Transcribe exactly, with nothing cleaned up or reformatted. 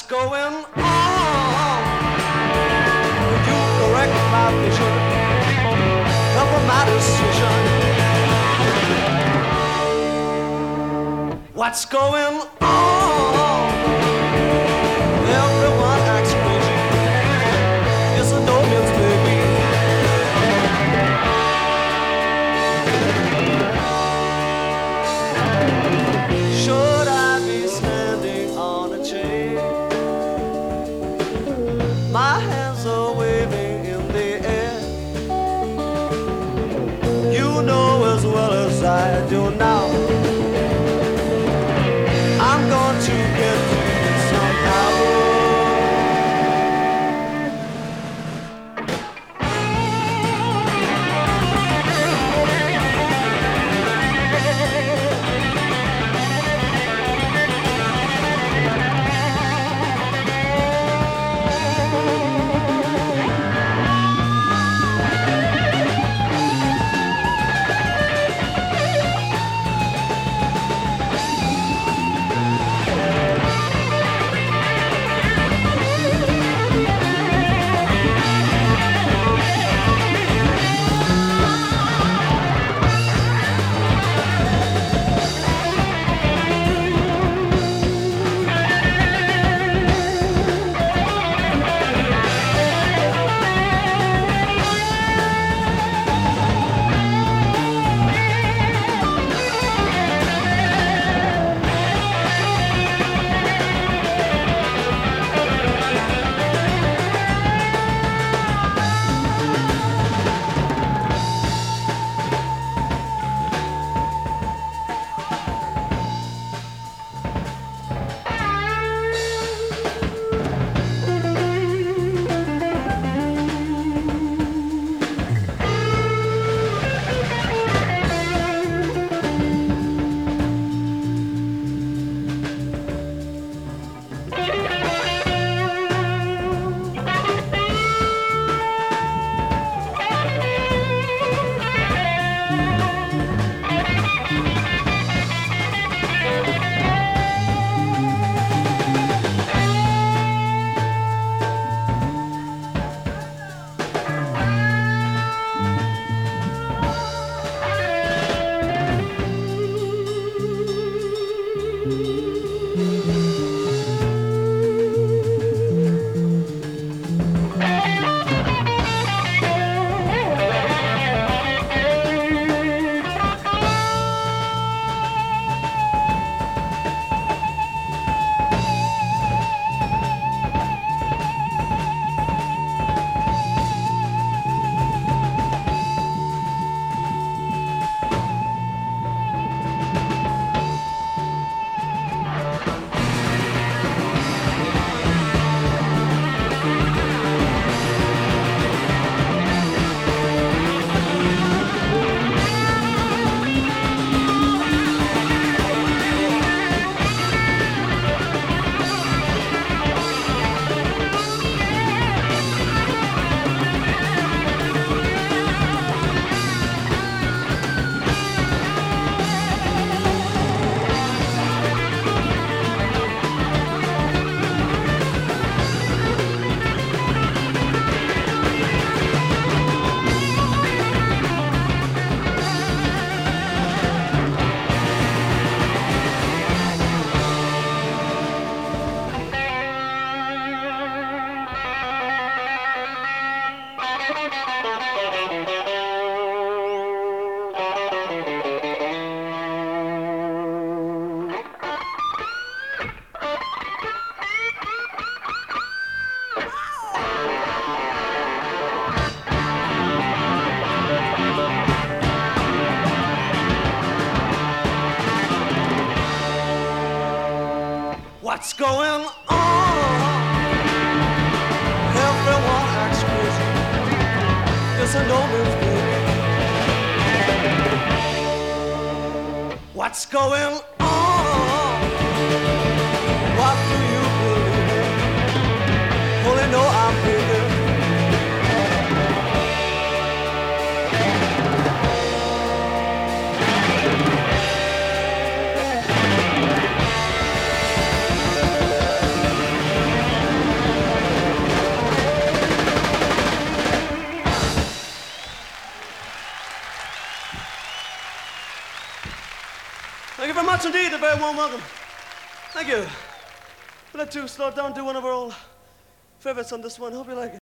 What's going on? Would you correct my vision? Cover my decision. What's going on? Everyone acts crazy. It's a no man's baby. Should I be standing on a chain? My hands are waving in the air. You know as well as I do now, I'm going to get to you somehow. What's going on? Everyone acts crazy. It's a no man's baby. What's going on? What do you believe in? Only know I'm breathing. Thank you very much indeed. A very warm welcome. Thank you. We'd like to slow it down to one of our old favorites on this one. Hope you like it.